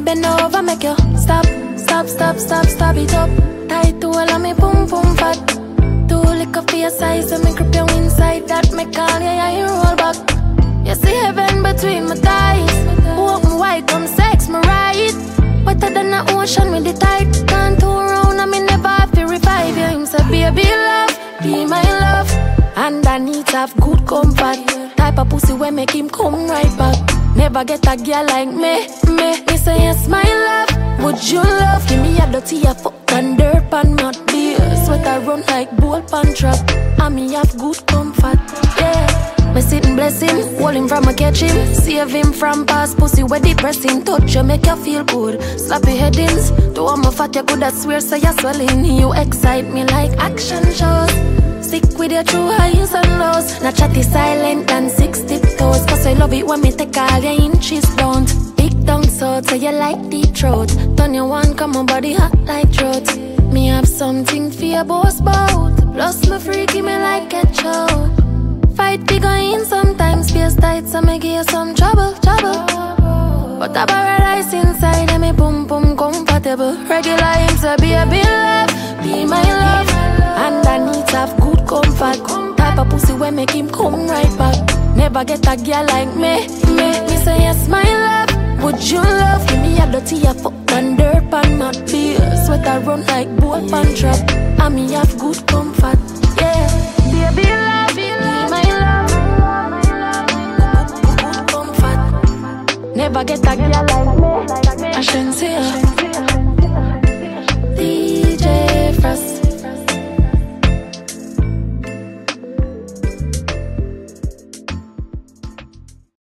bend over, make you stop, stop, stop, stop, stop it up. Tight to all of me, boom, boom, fat. Too liquor for your size, so me grip you inside. That me call you, yeah, you roll back. You see heaven between my thighs. Walk me wide, come sex me right. Wetter than the ocean with the tide. Can't turn around, I me never have to revive you. Him say, baby love, be my love. And I need to have good comfort. Type of pussy where make him come right back. Never get a girl like me. Me say yes, my love. Would you love? Give me a dirty a fuck and dirt pan mud beer. Sweat I run like bull pan trap. And me have good comfort, yeah. Me sitting blessing, hold him from a catch him. Save him from past pussy where depressing. Touch you make you feel good. Slappy headings. To all my fat you could I swear say you're swelling. You excite me like action shows. Stick with your true highs and lows. Not chatty silent and 6 tiptoes. Cause I love it when me take all your inches down. Big down so you like deep throat. Turn your one, come on body hot like throat. Me have something for your boss bout. Plus me freaky me like a chow. Fight big in sometimes space tight. So me give you some trouble. But a paradise inside and me boom boom comfortable. Regular him say baby love, be my love. And I need to have good comfort. Type of pussy where make him come right back. Never get a girl like me. Me say yes my love. Would you love? Give me a dirty a fuck and dirt pan not beer. Sweat I run like bull pan trap. And me have good comfort, yeah. Baby love, be my love. Good comfort. Never get a girl like